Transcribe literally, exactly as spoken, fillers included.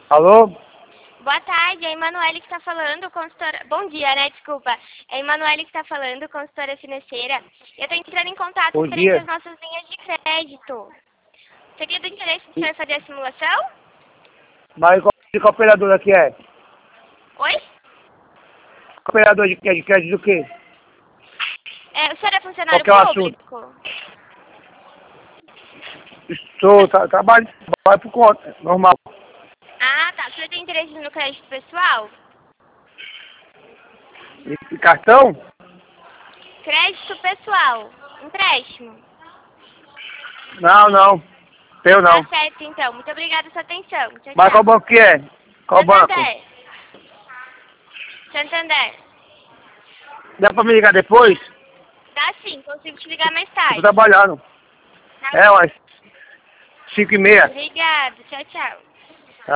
Alô? Boa tarde, é a Emanuele que está falando, consultora... Bom dia, né? Desculpa. É a Emanuele que está falando, consultora financeira. Eu estou entrando em contato Bom referente dia. às nossas linhas de crédito. Seria do interesse do senhor fazer a simulação? Mas qual, de qual operadora que é? Oi? Operador de crédito, crédito do quê? É, o senhor é Qual funcionário que é o assunto? público? Estou, tra trabalho, trabalho por conta, normal. Ah, tá. O senhor tem interesse no crédito pessoal? E, e cartão? Crédito pessoal. Empréstimo. Não, não. Eu Tá não. certo, então. Muito obrigada pela sua atenção. Tchau, Mas qual tchau. banco que é? Qual banco? Santander. Santander. Dá pra me ligar depois? Tá sim, consigo te ligar mais Eu tô tarde. trabalhando. Tá É, bom. umas cinco e meia. Obrigada. Tchau, tchau.